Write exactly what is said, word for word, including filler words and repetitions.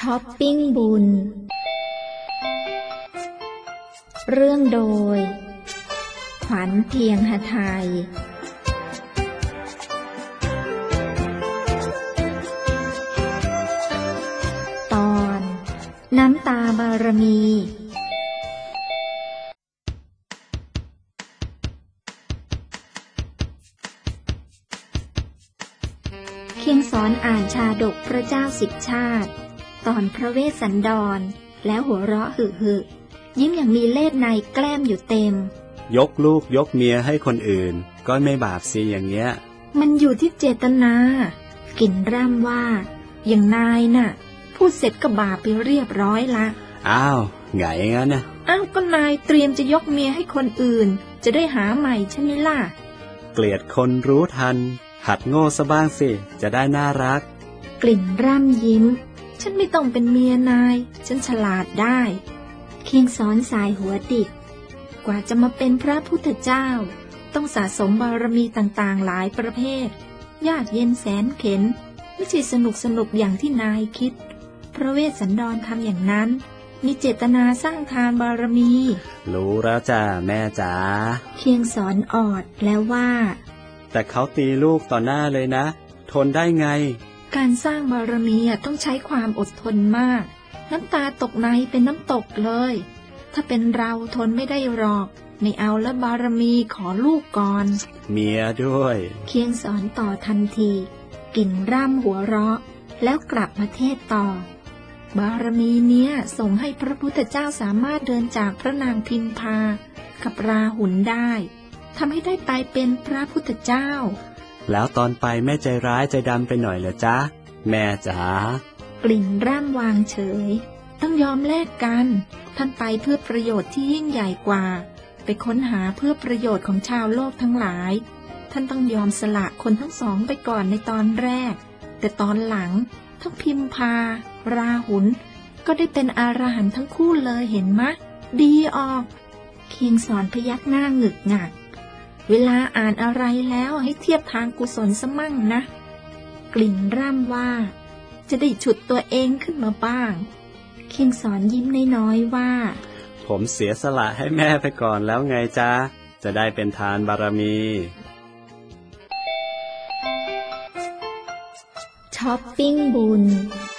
ช้อปปิ้งบุญเรื่องโดยขวัญเพียงหทัยตอนน้ำตาบารมีเคียงสอนอ่านชาดกพระเจ้าสิบชาติตอนพระเวสสันดรแล้วหัวเราะหึหึยิ้มอย่างมีเล่ห์ในแกล้มอยู่เต็มยกลูกยกเมียให้คนอื่นก็ไม่บาปสิอย่างเงี้ยมันอยู่ที่เจตนากินร่ำว่าอย่างนายน่ะพูดเสร็จก็บาปไปเรียบร้อยละอ้าวไงงั้นนะอ้าวก็นายเตรียมจะยกเมียให้คนอื่นจะได้หาใหม่ใช่ไหมล่ะเกลียดคนรู้ทันหัดโง่ซะบ้างสิจะได้น่ารักกลิ่นร่ำยิ้มฉันไม่ต้องเป็นเมียนายฉันฉลาดได้เคียงสอนสายหัวดิกกว่าจะมาเป็นพระพุทธเจ้าต้องสะสมบารมีต่างๆหลายประเภทยากเย็นแสนเข็ญไม่ใช่สนุกสนุกอย่างที่นายคิดพระเวสสันดรทำอย่างนั้นมีเจตนาสร้างทานบารมีรู้แล้วจ้าแม่จ๋าเคียงสอนออดแล้วว่าแต่เขาตีลูกต่อหน้าเลยนะทนได้ไงการสร้างบารมีต้องใช้ความอดทนมากน้ำตาตกในเป็นน้ำตกเลยถ้าเป็นเราทนไม่ได้หรอกไม่เอาละบารมีขอลูกก่อนเมียด้วยเคียงสอนต่อทันทีกลิ่นร่ำหัวเราะแล้วกลับมาเทศต่อบารมีเนี้ยส่งให้พระพุทธเจ้าสามารถเดินจากพระนางพิมพากับราหุลได้ทำให้ได้ไปเป็นพระพุทธเจ้าแล้วตอนไปแม่ใจร้ายใจดำไปหน่อยเหรอจ๊ะแม่จ๋ากลิ่นร่ำวางเฉยต้องยอมแลกกันท่านไปเพื่อประโยชน์ที่ยิ่งใหญ่กว่าไปค้นหาเพื่อประโยชน์ของชาวโลกทั้งหลายท่านต้องยอมสละคนทั้งสองไปก่อนในตอนแรกแต่ตอนหลังทั้งพิมพาราหุลก็ได้เป็นอรหันต์ทั้งคู่เลยเห็นมะดีออกเคียงสอนพยักหน้าหงึกงักเวลาอ่านอะไรแล้วให้เทียบทางกุศลซะมั่งนะกลิ่นร่ำว่าจะได้ฉุดตัวเองขึ้นมาบ้างเคียงสอนยิ้มน้อยๆว่าผมเสียสละให้แม่ไปก่อนแล้วไงจ๊ะจะได้เป็นทานบารมีช้อปปิ้งบุญ